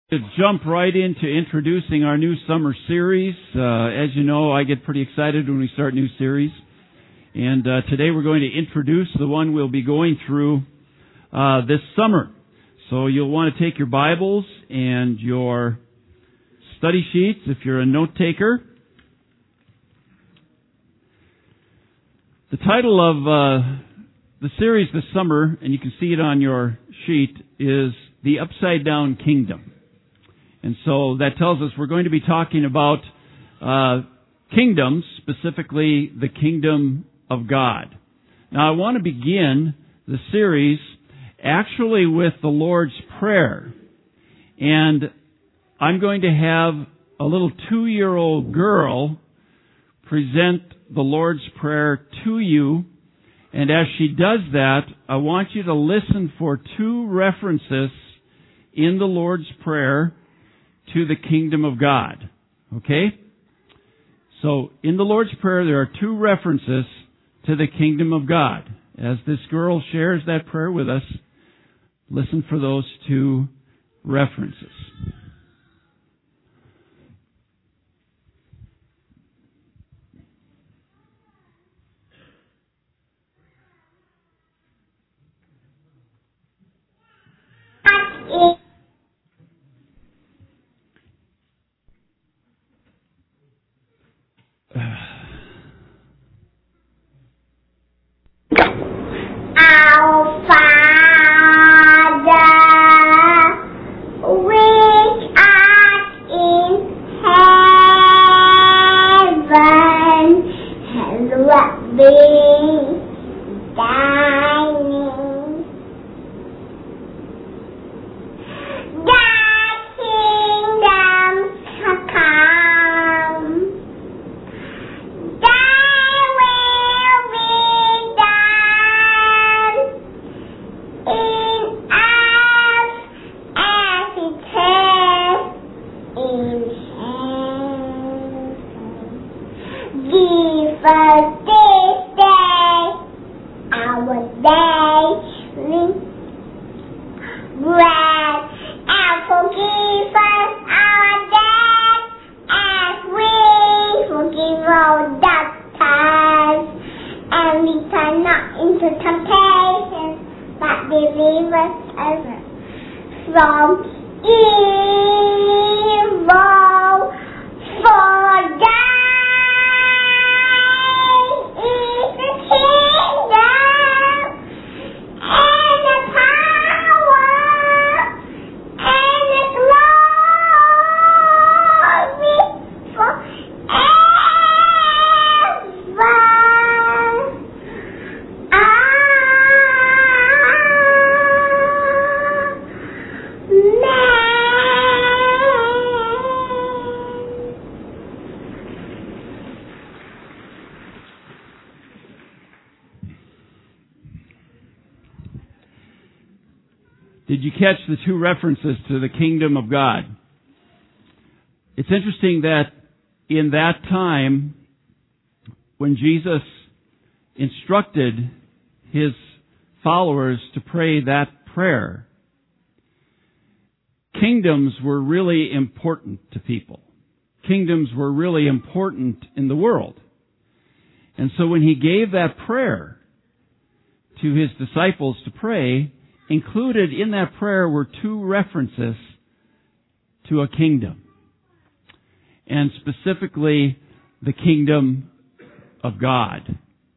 To jump right into introducing our new summer series. As you know, I get pretty excited when we start new series. And today we're going to introduce the one we'll be going through this summer. So you'll want to take your Bibles and your study sheets if you're a note taker. The title of the series this summer, and you can see it on your sheet, is The Upside Down Kingdom. And so that tells us we're going to be talking about kingdoms, specifically the kingdom of God. Now I want to begin the series actually with the Lord's Prayer. And I'm going to have a little 2-year-old girl present the Lord's Prayer to you. And as she does that, I want you to listen for 2 references in the Lord's Prayer to the kingdom of God. Okay? So, in the Lord's Prayer, there are 2 references to the kingdom of God. As this girl shares that prayer with us, listen for those 2 references. Our Father, which art in heaven, hallowed be thy name. Thy kingdom come. Thy will be done in us as it is in heaven. Give us this day our daily bread, and forgive us our debts as we forgive our debtors. And lead us not into temptation, but deliver us from evil. For thine is the kingdom and the power and the glory forever. Did you catch the 2 references to the kingdom of God? It's interesting that in that time, when Jesus instructed His followers to pray that prayer, kingdoms were really important to people. Kingdoms were really important in the world. And so when He gave that prayer to His disciples to pray, included in that prayer were 2 references to a kingdom. And specifically, the kingdom of God.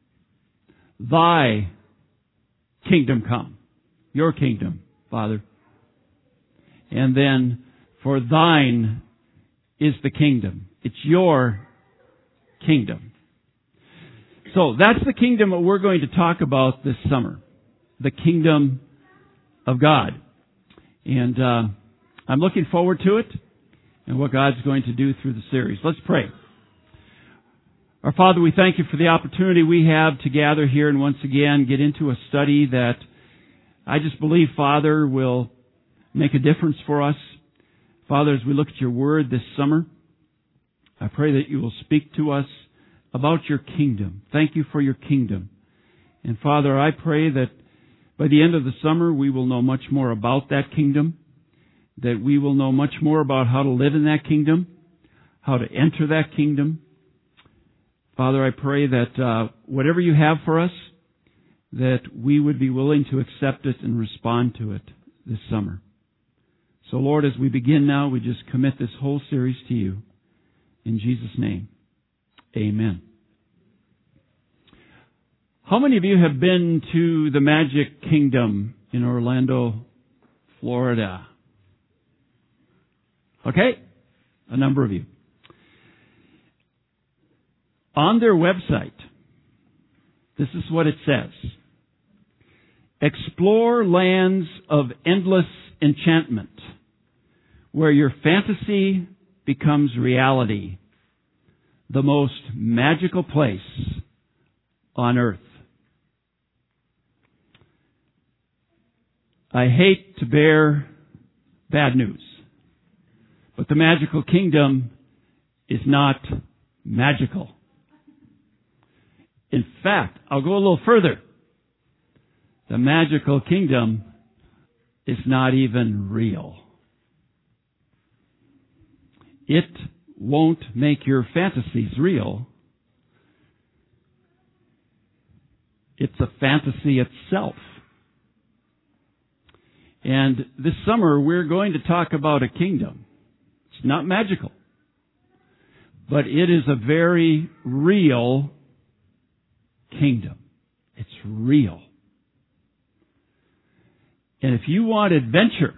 Thy kingdom come. Your kingdom, Father. And then, for thine is the kingdom. It's your kingdom. So, that's the kingdom that we're going to talk about this summer. The kingdom of God. And I'm looking forward to it and what God's going to do through the series. Let's pray. Our Father, we thank You for the opportunity we have to gather here and once again get into a study that I just believe, Father, will make a difference for us. Father, as we look at Your Word this summer, I pray that You will speak to us about Your kingdom. Thank You for Your kingdom. And Father, I pray that by the end of the summer, we will know much more about that kingdom. that we will know much more about how to live in that kingdom, how to enter that kingdom. Father, I pray that whatever you have for us, that we would be willing to accept it and respond to it this summer. So, Lord, as we begin now, we just commit this whole series to you. In Jesus' name, amen. How many of you have been to the Magic Kingdom in Orlando, Florida? Okay, a number of you. On their website, this is what it says. Explore lands of endless enchantment, where your fantasy becomes reality. The most magical place on earth. I hate to bear bad news, but the magical kingdom is not magical. In fact, I'll go a little further. The magical kingdom is not even real. It won't make your fantasies real. It's a fantasy itself. And this summer we're going to talk about a kingdom. It's not magical, but it is a very real kingdom. It's real. And if you want adventure,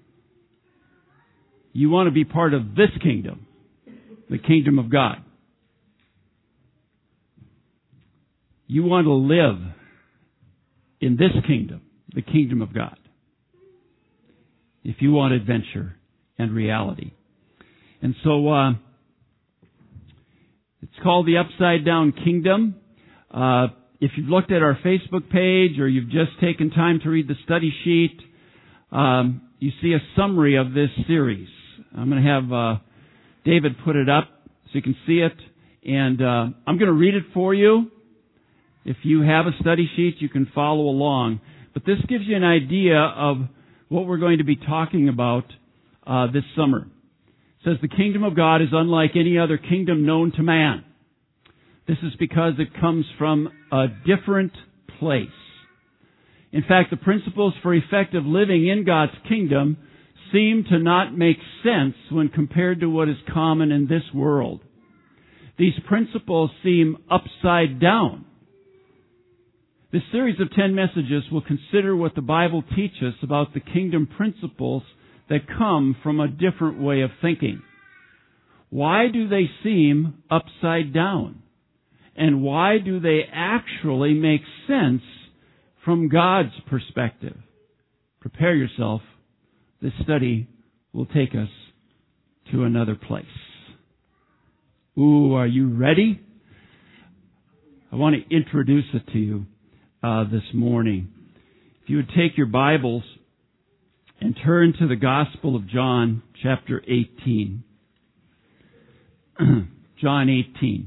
you want to be part of this kingdom, the kingdom of God. You want to live in this kingdom, the kingdom of God. If you want adventure and reality. And so, it's called the Upside Down Kingdom. If you've looked at our Facebook page or you've just taken time to read the study sheet, you see a summary of this series. I'm going to have David put it up so you can see it. And I'm going to read it for you. If you have a study sheet, you can follow along. But this gives you an idea of what we're going to be talking about this summer. It says the kingdom of God is unlike any other kingdom known to man. This is because it comes from a different place. In fact, the principles for effective living in God's kingdom seem to not make sense when compared to what is common in this world. These principles seem upside down. This series of 10 messages will consider what the Bible teaches about the kingdom principles that come from a different way of thinking. Why do they seem upside down? And why do they actually make sense from God's perspective? Prepare yourself. This study will take us to another place. Ooh, are you ready? I want to introduce it to you this morning. If you would take your Bibles and turn to the Gospel of John, chapter 18. John 18.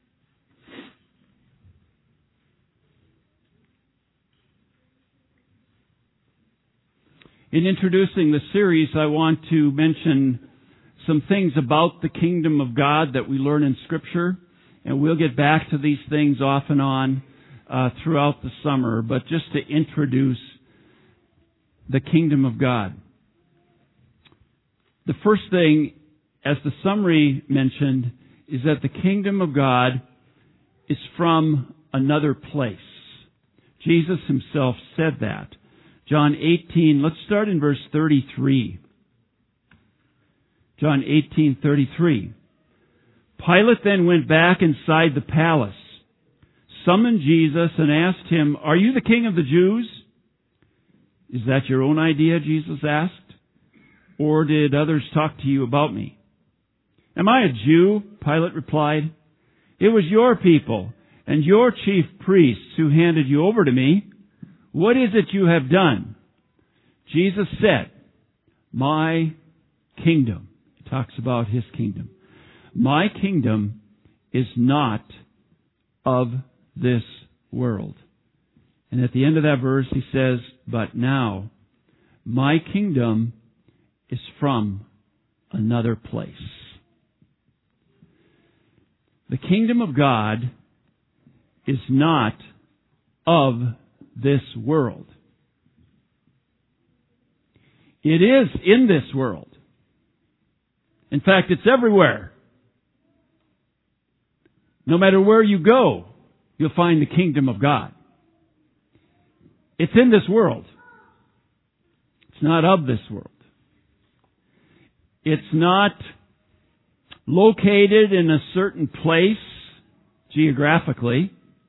In introducing the series, I want to mention some things about the kingdom of God that we learn in Scripture, and we'll get back to these things off and on throughout the summer, but just to introduce the kingdom of God. The first thing, as the summary mentioned, is that the kingdom of God is from another place. Jesus himself said that. John 18, let's start in verse 33. John 18:33. Pilate then went back inside the palace, summoned Jesus, and asked him, "Are you the king of the Jews?" "Is that your own idea?" Jesus asked. "Or did others talk to you about me?" "Am I a Jew?" Pilate replied. "It was your people and your chief priests who handed you over to me. What is it you have done?" Jesus said, "My kingdom," he talks about his kingdom, "my kingdom is not of this world." And at the end of that verse he says, "But now my kingdom is from another place. The kingdom of God is not of this world. It is in this world. In fact, it's everywhere. No matter where you go, you'll find the kingdom of God. It's in this world. It's not of this world. It's not located in a certain place geographically.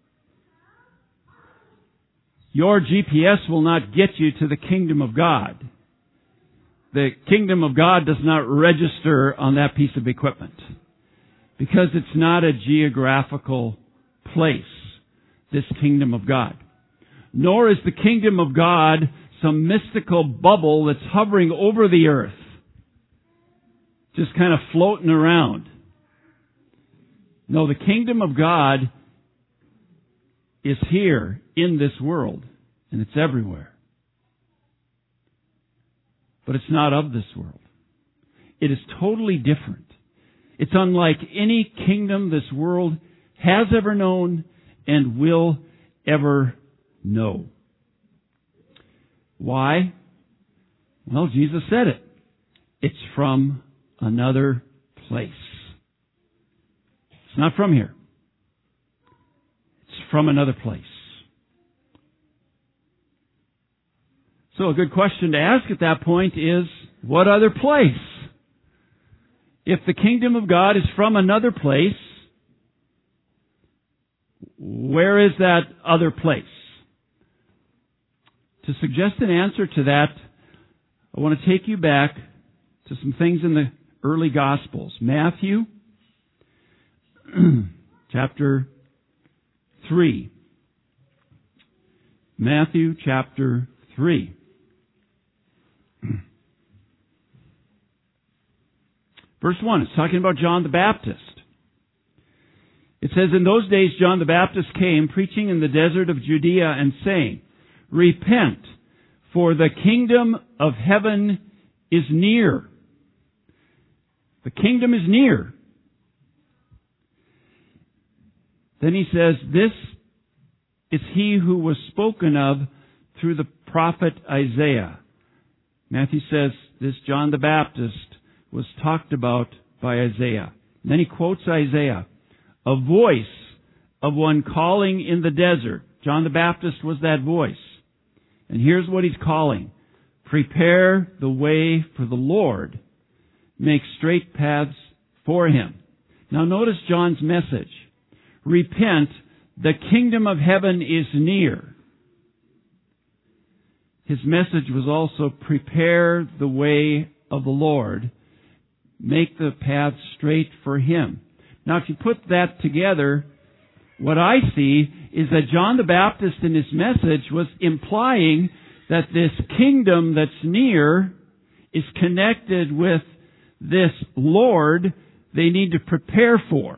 Your GPS will not get you to the kingdom of God. The kingdom of God does not register on that piece of equipment because it's not a geographical place, this kingdom of God. Nor is the kingdom of God some mystical bubble that's hovering over the earth, just kind of floating around. No, the kingdom of God is here in this world, and it's everywhere. But it's not of this world. It is totally different. It's unlike any kingdom this world has ever known and will ever know. Why? Well, Jesus said it. It's from another place. It's not from here. It's from another place. So a good question to ask at that point is, what other place? If the kingdom of God is from another place, where is that other place? To suggest an answer to that, I want to take you back to some things in the early Gospels. Matthew chapter 3. Matthew chapter 3. Verse 1, it's talking about John the Baptist. It says, "In those days John the Baptist came, preaching in the desert of Judea and saying, 'Repent, for the kingdom of heaven is near.'" The kingdom is near. Then he says, "This is he who was spoken of through the prophet Isaiah." Matthew says this John the Baptist was talked about by Isaiah. And then he quotes Isaiah. "A voice of one calling in the desert." John the Baptist was that voice. And here's what he's calling. "Prepare the way for the Lord. Make straight paths for Him." Now notice John's message. Repent, the kingdom of heaven is near. His message was also prepare the way of the Lord. Make the path straight for Him. Now if you put that together, what I see is that John the Baptist in his message was implying that this kingdom that's near is connected with this Lord they need to prepare for.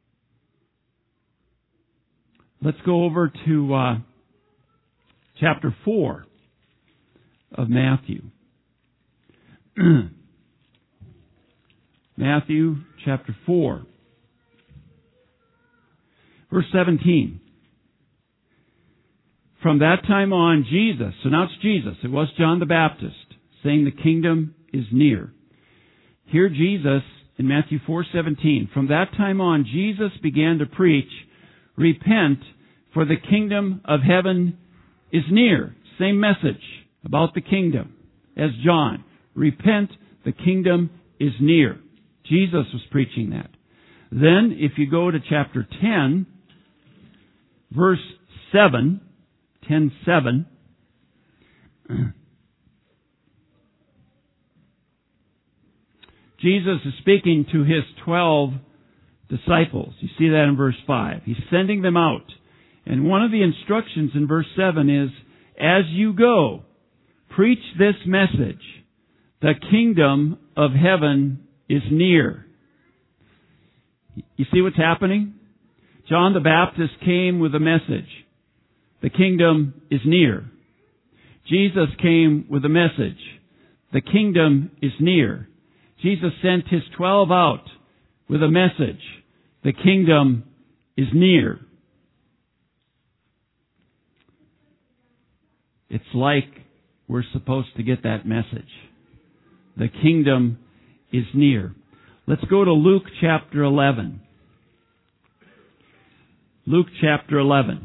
Let's go over to chapter 4 of Matthew. Matthew chapter 4. Verse 17. "From that time on, Jesus," so now it's Jesus, it was John the Baptist, saying the kingdom is near. Here Jesus, in Matthew 4:17, "From that time on, Jesus began to preach, 'Repent, for the kingdom of heaven is near.'" Same message about the kingdom as John. "Repent, the kingdom is near." Jesus was preaching that. Then, if you go to chapter 10, verse 7, 10:7, Jesus is speaking to His 12 disciples. You see that in verse 5. He's sending them out. And one of the instructions in verse 7 is, "As you go, preach this message. The kingdom of heaven is near." You see what's happening? John the Baptist came with a message. The kingdom is near. Jesus came with a message. the kingdom is near. Jesus sent His 12 out with a message. The kingdom is near. It's like we're supposed to get that message. The kingdom is near. Let's go to Luke chapter 11. Luke chapter 11.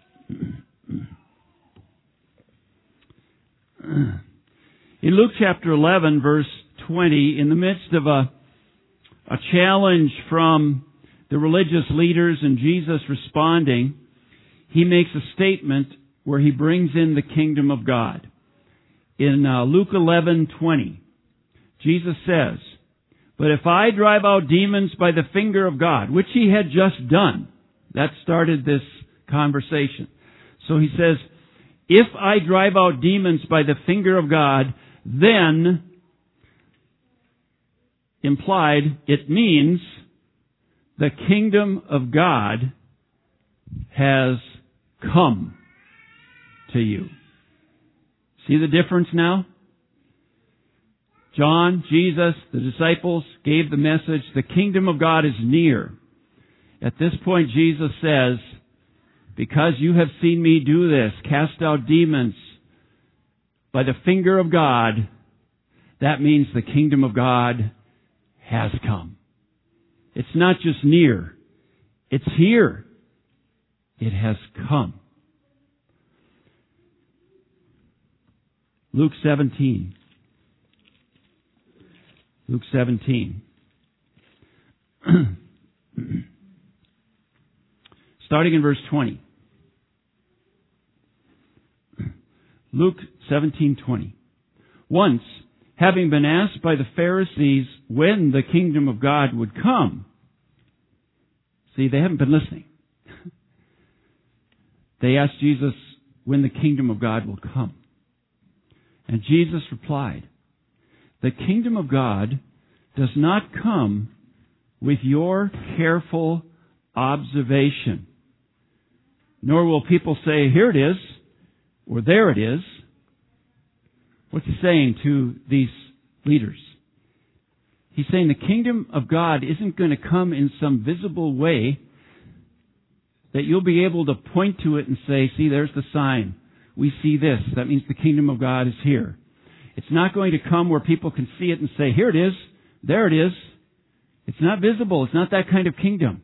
In Luke chapter 11, verse 20, in the midst of a challenge from the religious leaders and Jesus responding, He makes a statement where He brings in the kingdom of God. In Luke 11:20, Jesus says, "But if I drive out demons by the finger of God," which He had just done. That started this conversation. So He says, "If I drive out demons by the finger of God, then," implied, it means the kingdom of God has come to you. See the difference now? John, Jesus, the disciples gave the message, the kingdom of God is near. At this point, Jesus says, because you have seen me do this, cast out demons by the finger of God, that means the kingdom of God has come. It's not just near. It's here. It has come. Luke 17. Luke 17. Starting in verse 20. Luke 17:20. Once, having been asked by the Pharisees when the kingdom of God would come. See, they haven't been listening. They asked Jesus when the kingdom of God will come. And Jesus replied, "The kingdom of God does not come with your careful observation. Nor will people say, 'Here it is,' or 'There it is.'" What's He saying to these leaders? He's saying the kingdom of God isn't going to come in some visible way that you'll be able to point to it and say, "See, there's the sign. We see this. That means the kingdom of God is here." It's not going to come where people can see it and say, "Here it is. There it is." It's not visible. It's not that kind of kingdom.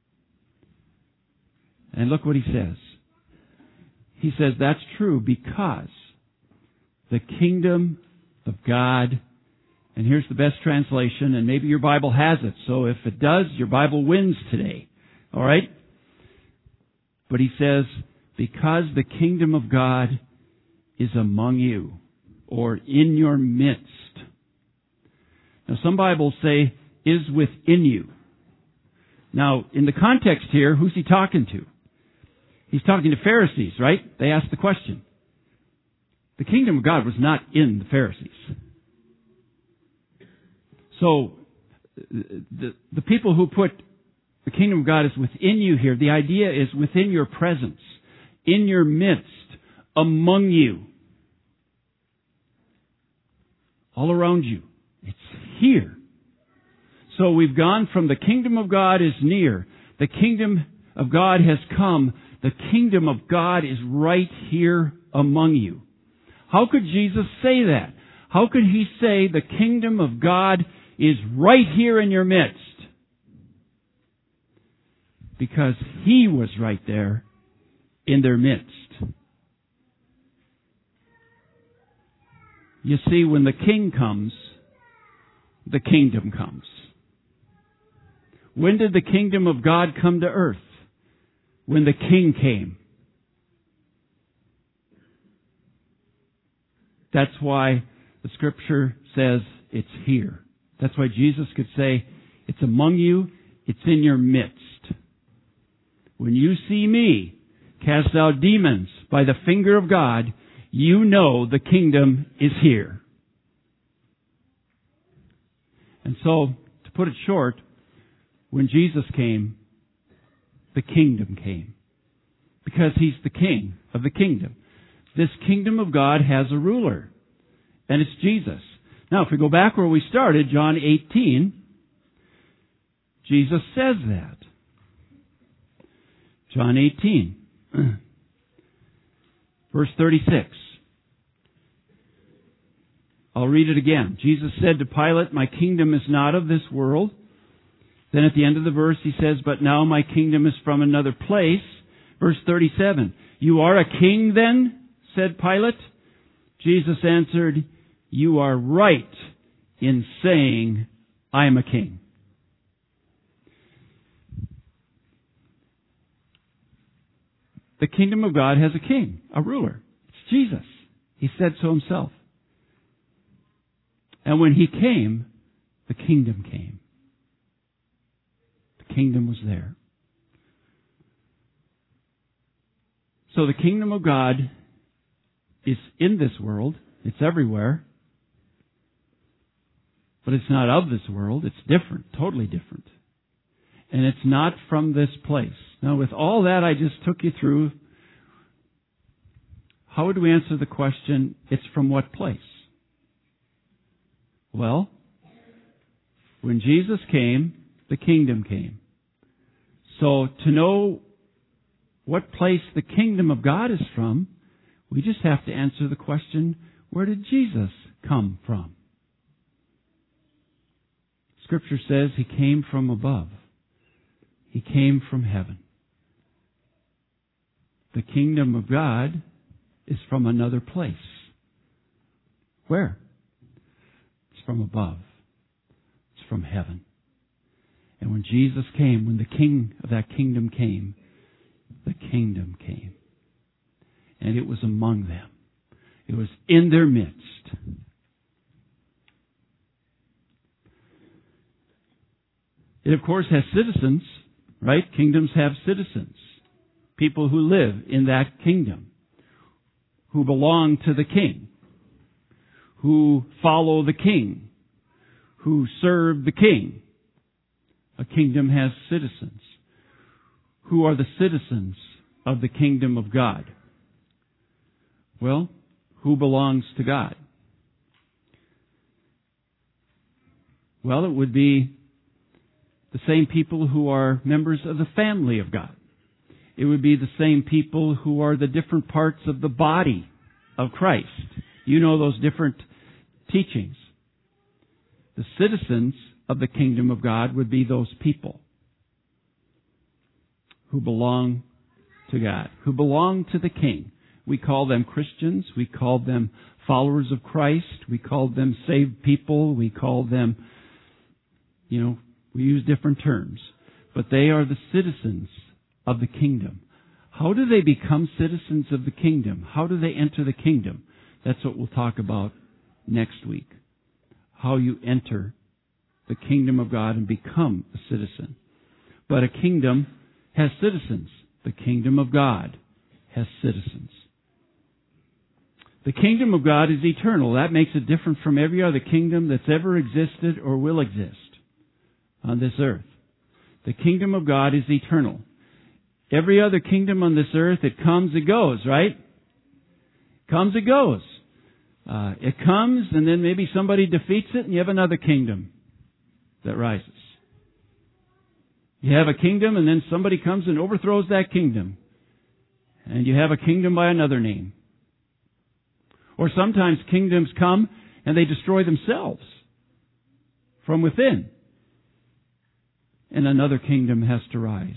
And look what He says. He says that's true because the kingdom of God, and here's the best translation, and maybe your Bible has it, so if it does, your Bible wins today. All right? But He says, because the kingdom of God is among you, or in your midst. Now, some Bibles say, is within you. Now, in the context here, who's He talking to? He's talking to Pharisees, right? They asked the question. The kingdom of God was not in the Pharisees. So, the people who put the kingdom of God is within you here, the idea is within your presence, in your midst, among you, all around you. It's here. So we've gone from the kingdom of God is near, the kingdom of God has come, the kingdom of God is right here among you. How could Jesus say that? How could He say the kingdom of God is right here in your midst? Because He was right there in their midst. You see, when the King comes, the kingdom comes. When did the kingdom of God come to earth? When the King came. That's why the Scripture says it's here. That's why Jesus could say, it's among you, it's in your midst. When you see me cast out demons by the finger of God, you know the kingdom is here. And so, to put it short, when Jesus came, the kingdom came. Because He's the King of the kingdom. This kingdom of God has a ruler. And it's Jesus. Now, if we go back where we started, John 18, Jesus says that. John 18, verse 36. I'll read it again. Jesus said to Pilate, "My kingdom is not of this world." Then at the end of the verse he says, "But now my kingdom is from another place." Verse 37. "You are a king then?" said Pilate. Jesus answered, "You are right in saying I am a king." The kingdom of God has a king, a ruler. It's Jesus. He said so himself. And when he came, the kingdom came. The kingdom was there. So the kingdom of God is in this world. It's everywhere. But it's not of this world. It's different, totally different. And it's not from this place. Now, with all that I just took you through, how would we answer the question, it's from what place? Well, when Jesus came, the kingdom came. So to know what place the kingdom of God is from, we just have to answer the question, where did Jesus come from? Scripture says he came from above. He came from heaven. The kingdom of God is from another place. Where? It's from above. It's from heaven. And when Jesus came, when the king of that kingdom came, the kingdom came. And it was among them. It was in their midst. It, of course, has citizens, right? Kingdoms have citizens. People who live in that kingdom, who belong to the king, who follow the king, who serve the king. A kingdom has citizens. Who are the citizens of the kingdom of God? Well, who belongs to God? Well, it would be the same people who are members of the family of God. It would be the same people who are the different parts of the body of Christ. You know those different teachings. The citizens of the kingdom of God would be those people who belong to God, who belong to the King. We call them Christians. We call them followers of Christ. We call them saved people. We call them, we use different terms. But they are the citizens of the kingdom. How do they become citizens of the kingdom? How do they enter the kingdom? That's what we'll talk about next week. How you enter the kingdom of God and become a citizen. But a kingdom has citizens. The kingdom of God has citizens. The kingdom of God is eternal. That makes it different from every other kingdom that's ever existed or will exist on this earth. The kingdom of God is eternal. Every other kingdom on this earth, it comes, it goes, right? Comes, it goes. It comes, and then maybe somebody defeats it, and you have another kingdom that rises. You have a kingdom, and then somebody comes and overthrows that kingdom. And you have a kingdom by another name. Or sometimes kingdoms come and they destroy themselves from within. And another kingdom has to rise.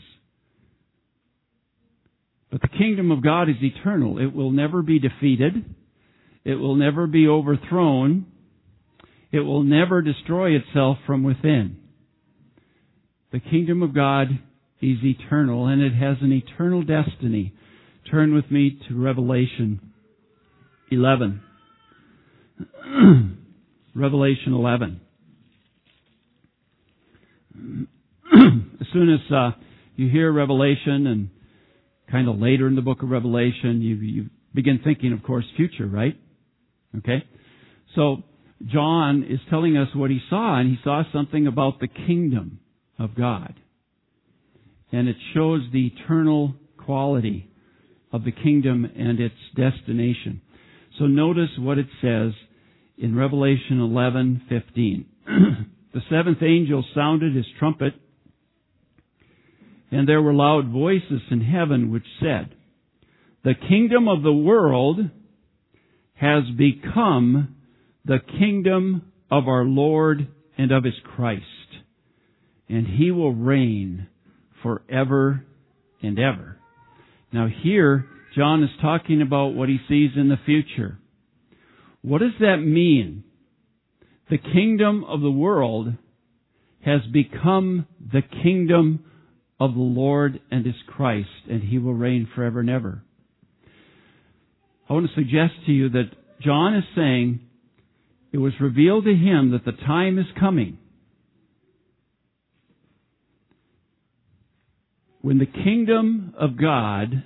But the kingdom of God is eternal. It will never be defeated. It will never be overthrown. It will never destroy itself from within. The kingdom of God is eternal, and it has an eternal destiny. Turn with me to Revelation 11. Revelation 11. As soon as you hear Revelation, and kind of later in the book of Revelation, you begin thinking, of course, future, right? Okay? So, John is telling us what he saw, and he saw something about the kingdom of God. And it shows the eternal quality of the kingdom and its destination. So notice what it says in Revelation 11:15. The seventh angel sounded his trumpet, and there were loud voices in heaven which said, "The kingdom of the world has become the kingdom of our Lord and of His Christ, and He will reign forever and ever." Now here, John is talking about what he sees in the future. What does that mean? The kingdom of the world has become the kingdom of the Lord and His Christ, and He will reign forever and ever. I want to suggest to you that John is saying it was revealed to him that the time is coming when the kingdom of God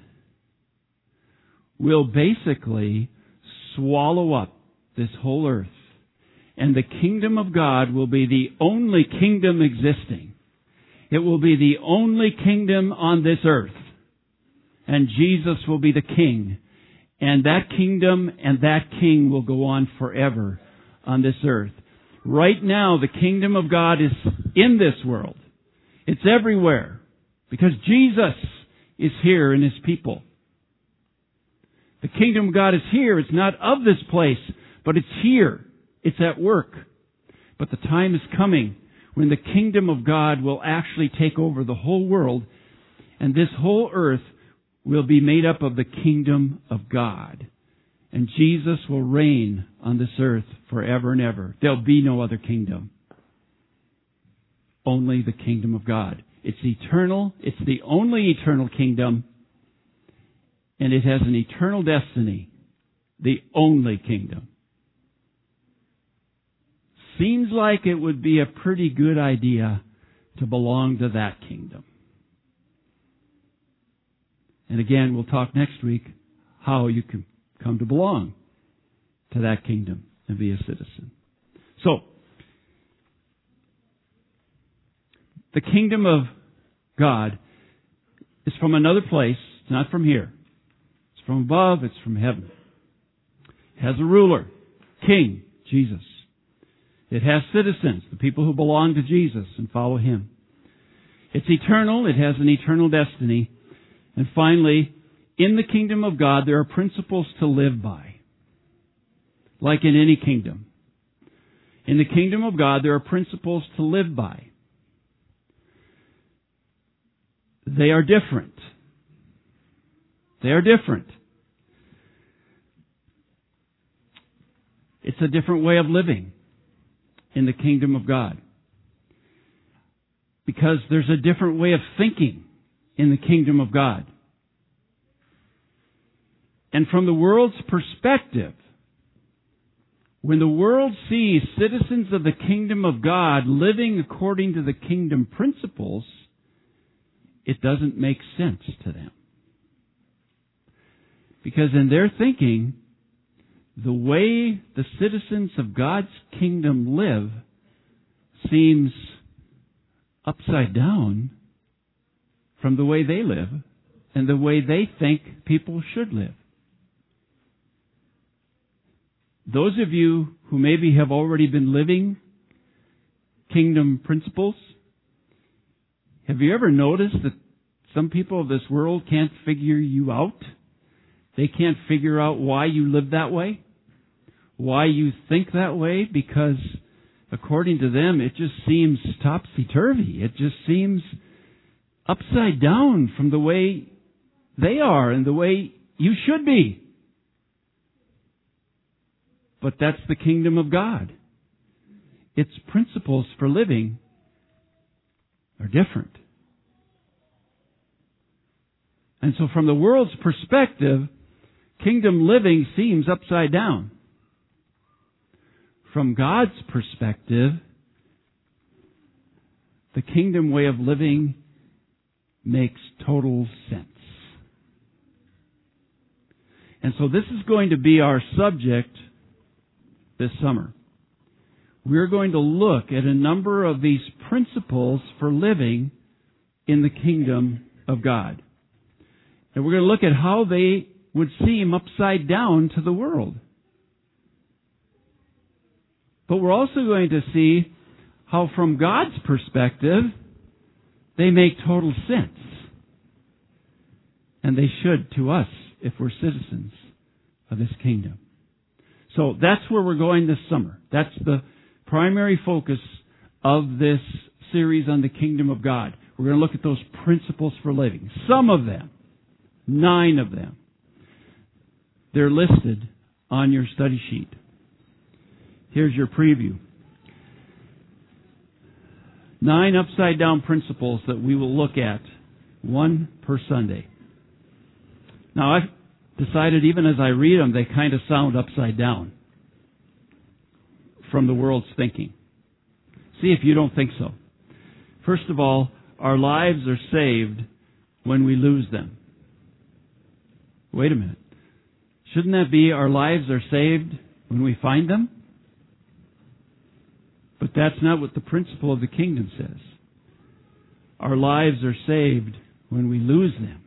will basically swallow up this whole earth. And the kingdom of God will be the only kingdom existing. It will be the only kingdom on this earth. And Jesus will be the king. And that kingdom and that king will go on forever on this earth. Right now, the kingdom of God is in this world. It's everywhere. Because Jesus is here in His people. The kingdom of God is here. It's not of this place, but it's here. It's at work. But the time is coming when the kingdom of God will actually take over the whole world, and this whole earth will be made up of the kingdom of God. And Jesus will reign on this earth forever and ever. There'll be no other kingdom. Only the kingdom of God. It's eternal. It's the only eternal kingdom. And it has an eternal destiny. The only kingdom. Seems like it would be a pretty good idea to belong to that kingdom. And again, we'll talk next week how you can come to belong to that kingdom and be a citizen. So, the kingdom of God is from another place. It's not from here. It's from above. It's from heaven. It has a ruler, king, Jesus. It has citizens, the people who belong to Jesus and follow Him. It's eternal. It has an eternal destiny. And finally, in the kingdom of God, there are principles to live by. Like in any kingdom. In the kingdom of God, there are principles to live by. They are different. They are different. It's a different way of living in the kingdom of God. Because there's a different way of thinking in the kingdom of God. And from the world's perspective, when the world sees citizens of the kingdom of God living according to the kingdom principles, it doesn't make sense to them. Because in their thinking, the way the citizens of God's kingdom live seems upside down from the way they live and the way they think people should live. Those of you who maybe have already been living kingdom principles, have you ever noticed that some people of this world can't figure you out? They can't figure out why you live that way, why you think that way, because according to them, it just seems topsy-turvy. It just seems upside down from the way they are and the way you should be. But that's the kingdom of God. Its principles for living are different. And so from the world's perspective, kingdom living seems upside down. From God's perspective, the kingdom way of living makes total sense. And so this is going to be our subject this summer. We're going to look at a number of these principles for living in the kingdom of God. And we're going to look at how they would seem upside down to the world. But we're also going to see how from God's perspective, they make total sense. And they should to us if we're citizens of this kingdom. So that's where we're going this summer. That's the primary focus of this series on the kingdom of God. We're going to look at those principles for living. Some of them, 9 of them, they're listed on your study sheet. Here's your preview. 9 upside-down principles that we will look at, 1 per Sunday. Now, I've decided even as I read them, they kind of sound upside down from the world's thinking. See if you don't think so. First of all, our lives are saved when we lose them. Wait a minute. Shouldn't that be our lives are saved when we find them? But that's not what the principle of the kingdom says. Our lives are saved when we lose them.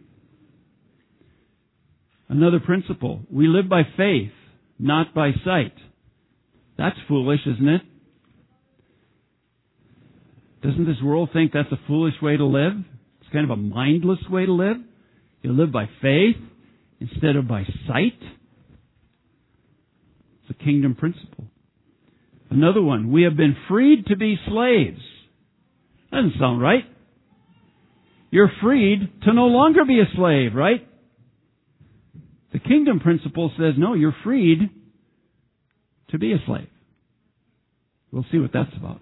Another principle, we live by faith, not by sight. That's foolish, isn't it? Doesn't this world think that's a foolish way to live? It's kind of a mindless way to live. You live by faith instead of by sight. It's a kingdom principle. Another one, we have been freed to be slaves. Doesn't sound right. You're freed to no longer be a slave, right? The kingdom principle says, no, you're freed to be a slave. We'll see what that's about.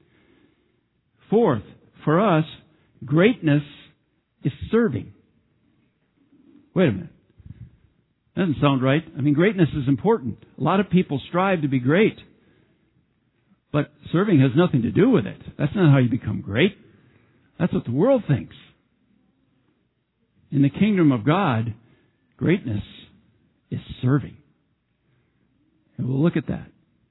4th, for us, greatness is serving. Wait a minute. Doesn't sound right. I mean, greatness is important. A lot of people strive to be great. But serving has nothing to do with it. That's not how you become great. That's what the world thinks. In the kingdom of God, greatness is serving. And we'll look at that.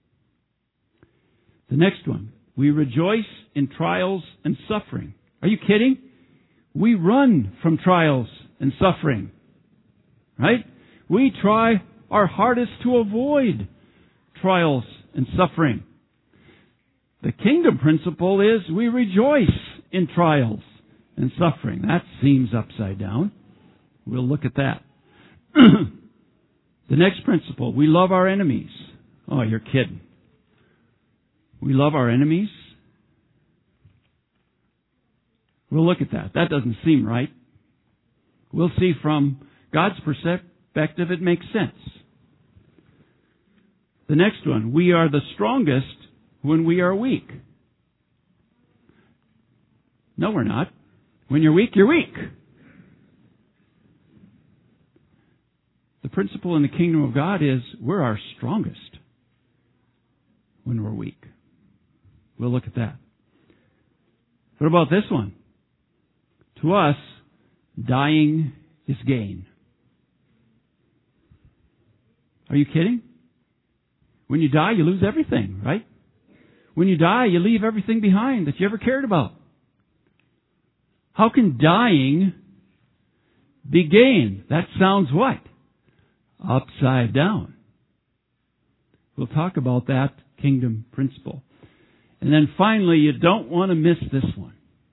The next one. We rejoice in trials and suffering. Are you kidding? We run from trials and suffering. Right? We try our hardest to avoid trials and suffering. The kingdom principle is we rejoice in trials and suffering. That seems upside down. We'll look at that. The next principle, we love our enemies. Oh, you're kidding. We love our enemies? We'll look at that. That doesn't seem right. We'll see from God's perspective it makes sense. The next one, we are the strongest when we are weak. No, we're not. When you're weak, you're weak. The principle in the kingdom of God is we're our strongest when we're weak. We'll look at that. What about this one? To us, dying is gain. Are you kidding? When you die, you lose everything, right? When you die, you leave everything behind that you ever cared about. How can dying be gain? That sounds what? Upside down. We'll talk about that kingdom principle. And then finally, you don't want to miss this one.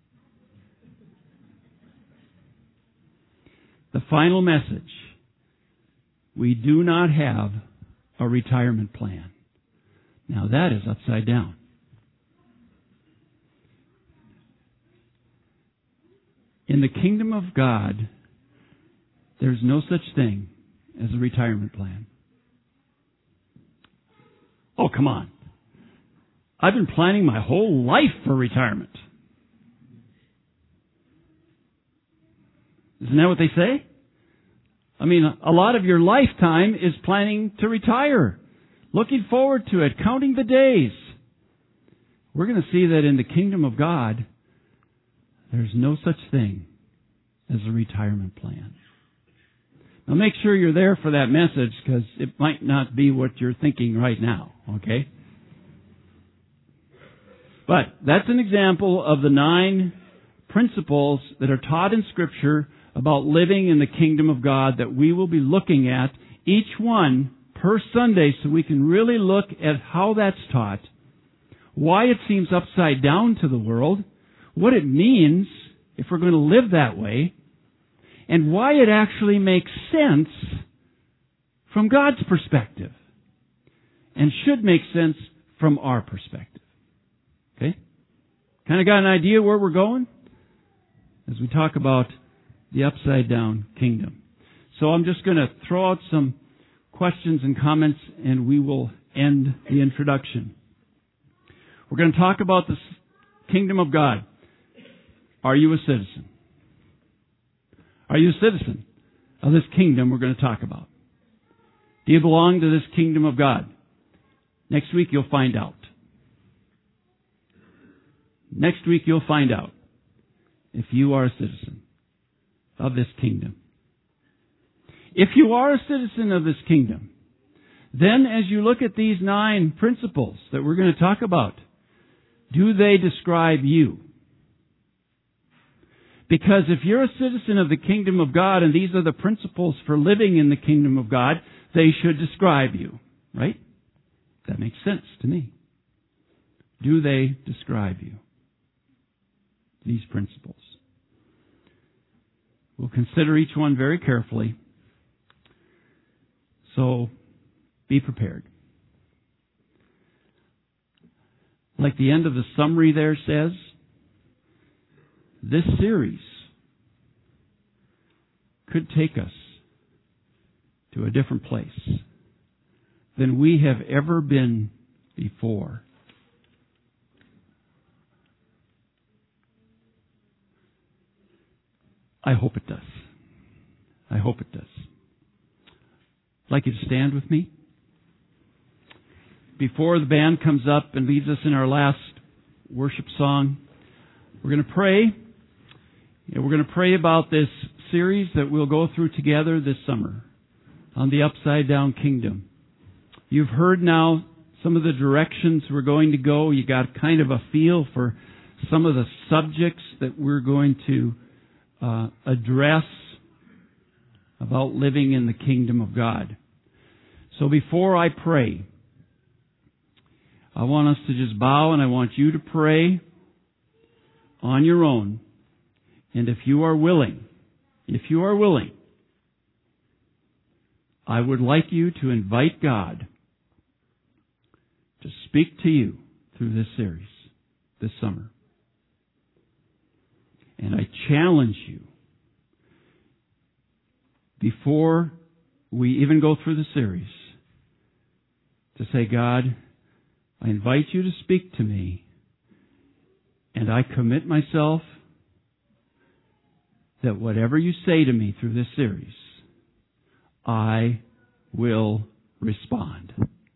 The final message. We do not have a retirement plan. Now that is upside down. In the kingdom of God, there's no such thing as a retirement plan. Oh, come on. I've been planning my whole life for retirement. Isn't that what they say? I mean, a lot of your lifetime is planning to retire, looking forward to it, counting the days. We're going to see that in the kingdom of God, there's no such thing as a retirement plan. Now make sure you're there for that message because it might not be what you're thinking right now, okay? But that's an example of the 9 principles that are taught in Scripture about living in the kingdom of God that we will be looking at each one per Sunday so we can really look at how that's taught why it seems upside down to the world, what it means if we're going to live that way, and why it actually makes sense from God's perspective and should make sense from our perspective. Okay? Kind of got an idea where we're going as we talk about the upside down kingdom. So I'm just going to throw out some questions and comments and we will end the introduction. We're going to talk about the kingdom of God. Are you a citizen? Are you a citizen of this kingdom we're going to talk about? Do you belong to this kingdom of God? Next week you'll find out. Next week you'll find out if you are a citizen of this kingdom. If you are a citizen of this kingdom, then as you look at these 9 principles that we're going to talk about, do they describe you? Because if you're a citizen of the kingdom of God and these are the principles for living in the kingdom of God, they should describe you, right? That makes sense to me. Do they describe you? These principles. We'll consider each one very carefully. So, be prepared. Like the end of the summary there says, this series could take us to a different place than we have ever been before. I hope it does. I hope it does. I'd like you to stand with me. Before the band comes up and leads us in our last worship song, we're going to pray. We're going to pray about this series that we'll go through together this summer on the Upside Down Kingdom. You've heard now some of the directions we're going to go. You got kind of a feel for some of the subjects that we're going to address about living in the kingdom of God. So before I pray, I want us to just bow and I want you to pray on your own. And if you are willing, I would like you to invite God to speak to you through this series, this summer. And I challenge you, before we even go through the series, to say, God, I invite you to speak to me, and I commit myself that whatever you say to me through this series, I will respond.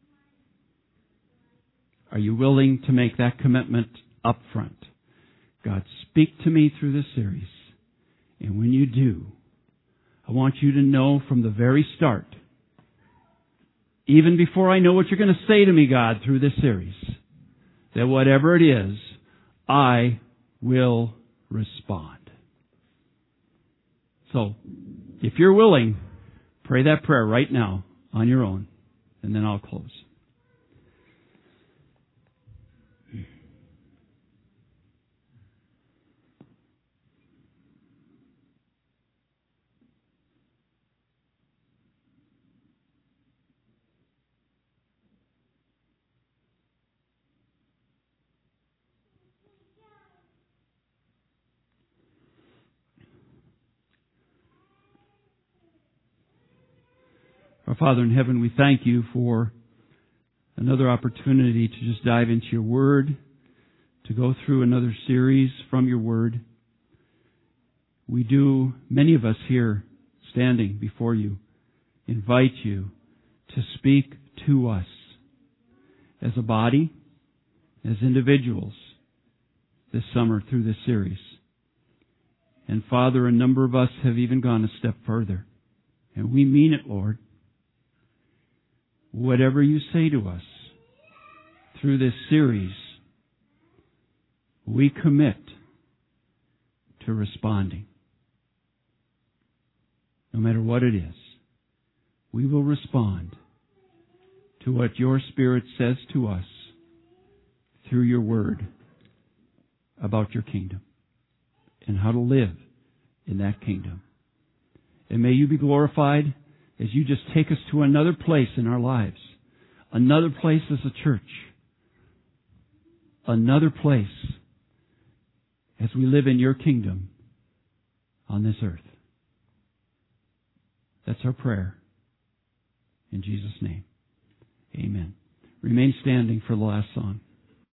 Are you willing to make that commitment up front? God, speak to me through this series. And when you do, I want you to know from the very start, even before I know what you're going to say to me, God, through this series, that whatever it is, I will respond. So, if you're willing, pray that prayer right now on your own, and then I'll close. Our Father in heaven, we thank you for another opportunity to just dive into your Word, to go through another series from your Word. We do, many of us here standing before you, invite you to speak to us as a body, as individuals this summer through this series. And Father, a number of us have even gone a step further. And we mean it, Lord. Whatever you say to us through this series, we commit to responding. No matter what it is, we will respond to what your Spirit says to us through your word about your kingdom and how to live in that kingdom. And may you be glorified as you just take us to another place in our lives, another place as a church, another place as we live in your kingdom on this earth. That's our prayer. In Jesus' name, amen. Remain standing for the last song.